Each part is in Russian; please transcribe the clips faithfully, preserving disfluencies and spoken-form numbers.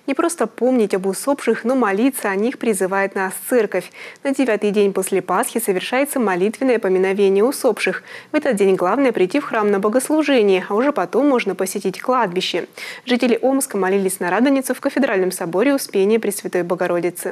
Не просто помнить об усопших, но молиться о них призывает нас церковь. На девятый день после Пасхи совершается молитвенное поминовение усопших. В этот день главное прийти в храм на богослужение, а уже потом можно посетить кладбище. Жители Омска молились на Радоницу в кафедральном соборе Успения Пресвятой Богородицы.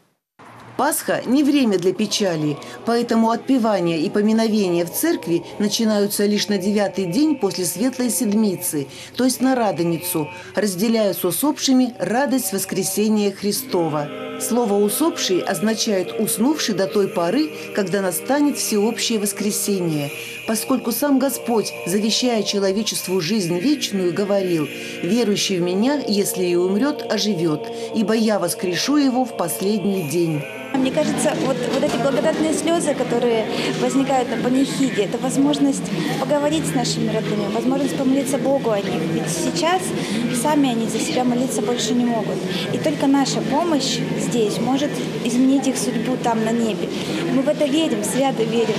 Пасха – не время для печали, поэтому отпевания и поминовения в церкви начинаются лишь на девятый день после Светлой Седмицы, то есть на Радоницу, разделяя с усопшими радость воскресения Христова. Слово «усопший» означает «уснувший до той поры, когда настанет всеобщее воскресение», поскольку сам Господь, завещая человечеству жизнь вечную, говорил: «Верующий в Меня, если и умрет, оживет, ибо Я воскрешу его в последний день». Мне кажется, вот, вот эти благодатные слезы, которые возникают на панихиде, это возможность поговорить с нашими родными, возможность помолиться Богу о них. Ведь сейчас сами они за себя молиться больше не могут. И только наша помощь здесь может изменить их судьбу там, на небе. Мы в это верим, свято верим.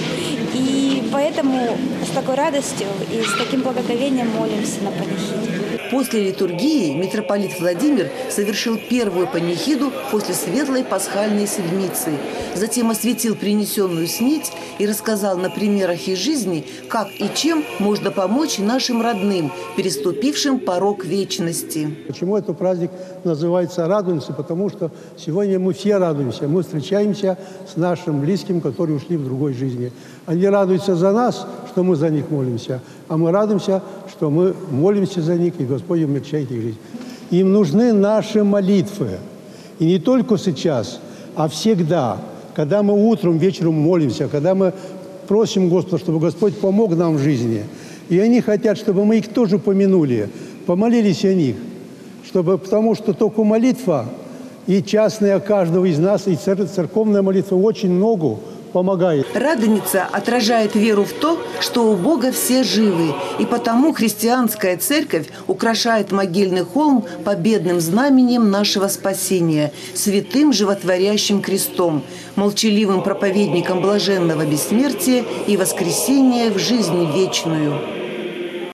И поэтому с такой радостью и с таким благоговением молимся на панихиде. После литургии митрополит Владимир совершил первую панихиду после Светлой Пасхальной Седмицы. Затем осветил принесенную снеть и рассказал на примерах из жизни, как и чем можно помочь нашим родным, переступившим порог вечности. Почему этот праздник называется «Радуемся»? Потому что сегодня мы все радуемся. Мы встречаемся с нашим близким, которые ушли в другой жизни. Они радуются за нас, что мы за них молимся, а мы радуемся, что мы молимся за них, и Господь умягчает их жизнь. Им нужны наши молитвы. И не только сейчас, а всегда. Когда мы утром, вечером молимся, когда мы просим Господа, чтобы Господь помог нам в жизни. И они хотят, чтобы мы их тоже помянули, помолились о них. Чтобы, потому что только молитва, и частная каждого из нас, и церковная молитва очень много помогает. Радоница отражает веру в то, что у Бога все живы, и потому христианская церковь украшает могильный холм победным знаменем нашего спасения, святым животворящим крестом, молчаливым проповедником блаженного бессмертия и воскресения в жизнь вечную.